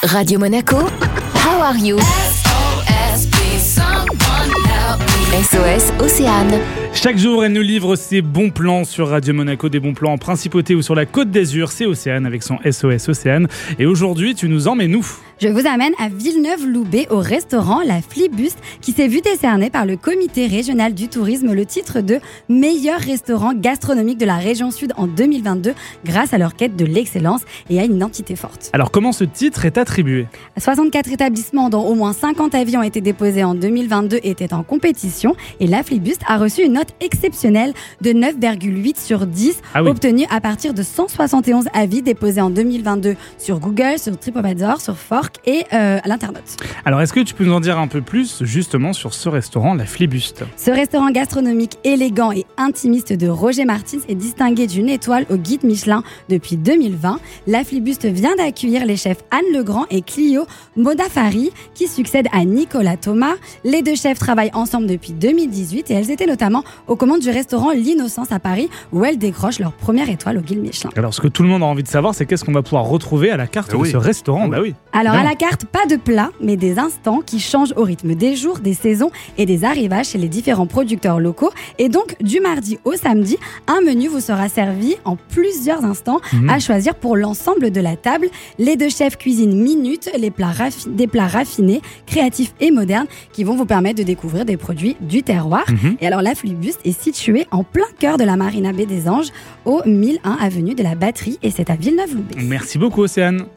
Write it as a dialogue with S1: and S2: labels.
S1: Radio Monaco, how are you? SOS Océane.
S2: Chaque jour, elle nous livre ses bons plans sur Radio Monaco, des bons plans en Principauté ou sur la Côte d'Azur. C'est Océane avec son SOS Océane. Et aujourd'hui, tu nous emmènes où ?
S3: Je vous amène à Villeneuve-Loubet au restaurant La Flibuste qui s'est vu décerner par le comité régional du tourisme le titre de meilleur restaurant gastronomique de la région sud en 2022 grâce à leur quête de l'excellence et à une identité forte.
S2: Alors comment ce titre est attribué ?
S3: 64 établissements dont au moins 50 avis ont été déposés en 2022 étaient en compétition et La Flibuste a reçu une note exceptionnelle de 9,8 sur 10 obtenue à partir de 171 avis déposés en 2022 sur Google, sur TripAdvisor, sur Fork et à l'internaute.
S2: Alors, est-ce que tu peux nous en dire un peu plus justement sur ce restaurant, La Flibuste ?
S3: Ce restaurant gastronomique élégant et intimiste de Roger Martins est distingué d'une étoile au guide Michelin depuis 2020. La Flibuste vient d'accueillir les chefs Anne Legrand et Clio Modafari qui succèdent à Nicolas Thomas. Les deux chefs travaillent ensemble depuis 2018 et elles étaient notamment aux commandes du restaurant L'Innocence à Paris où elles décrochent leur première étoile au guide Michelin.
S2: Alors, ce que tout le monde a envie de savoir, c'est qu'est-ce qu'on va pouvoir retrouver à la carte de ce restaurant ?
S3: Alors, à la carte, pas de plats, mais des instants qui changent au rythme des jours, des saisons et des arrivages chez les différents producteurs locaux. Et donc, du mardi au samedi, un menu vous sera servi en plusieurs instants à choisir pour l'ensemble de la table. Les deux chefs cuisinent minutes, des plats raffinés, créatifs et modernes qui vont vous permettre de découvrir des produits du terroir. Et alors, La Flibuste est située en plein cœur de la Marina Baie des Anges, au 1001 avenue de la Batterie, et c'est à Villeneuve-Loubet.
S2: Merci beaucoup, Océane.